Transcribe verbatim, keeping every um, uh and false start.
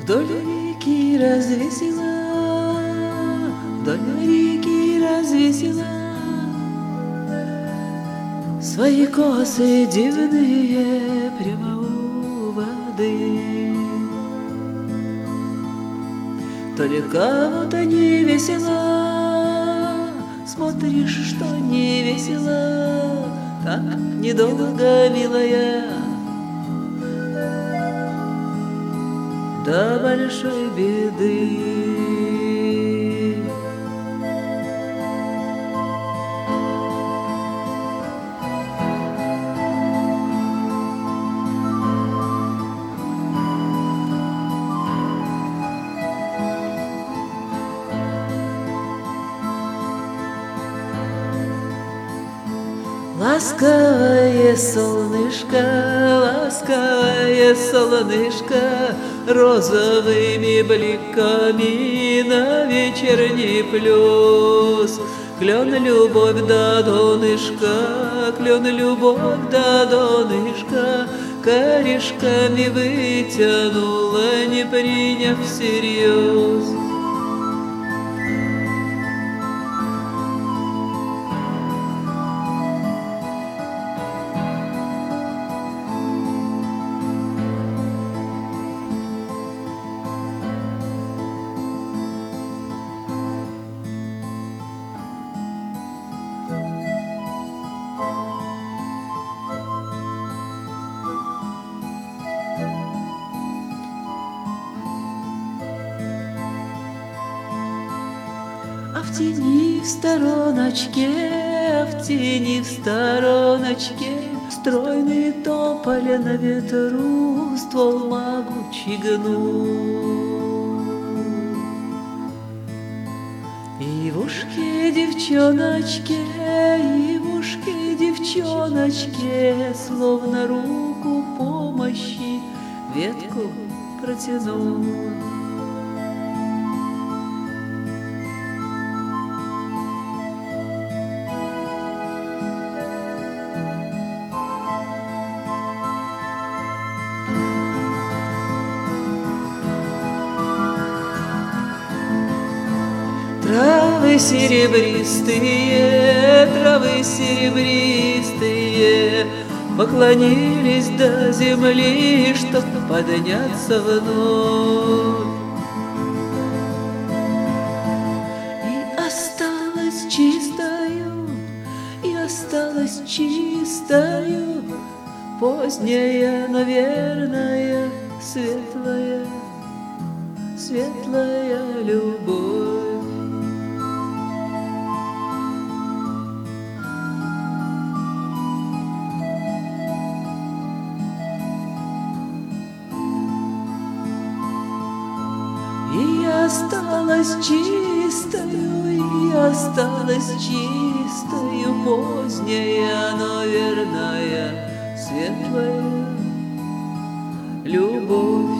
Вдоль реки развесила, вдоль реки развесила свои косы дивные прямо у воды. То ли кому-то не весело, смотришь, что не весело, как недолго, милая, до большой беды. Ласковое солнышко, ласковое солнышко, розовыми бликами на вечерний плюс. Клен любовь до донышка, клен любовь до донышка, корешками вытянула, не приняв всерьез. А в тени в стороночке, а в тени в стороночке стройный тополь на ветру ствол могучий гнул. И в ушке девчоночке, и в ушке девчоночке словно руку помощи ветку протянул. Травы серебристые, травы серебристые поклонились до земли, чтоб подняться вновь. И осталась чистою, и осталась чистою поздняя, наверное, светлая, светлая любовь. И осталась чистою, и осталась чистою поздняя, но верная, светлая любовь.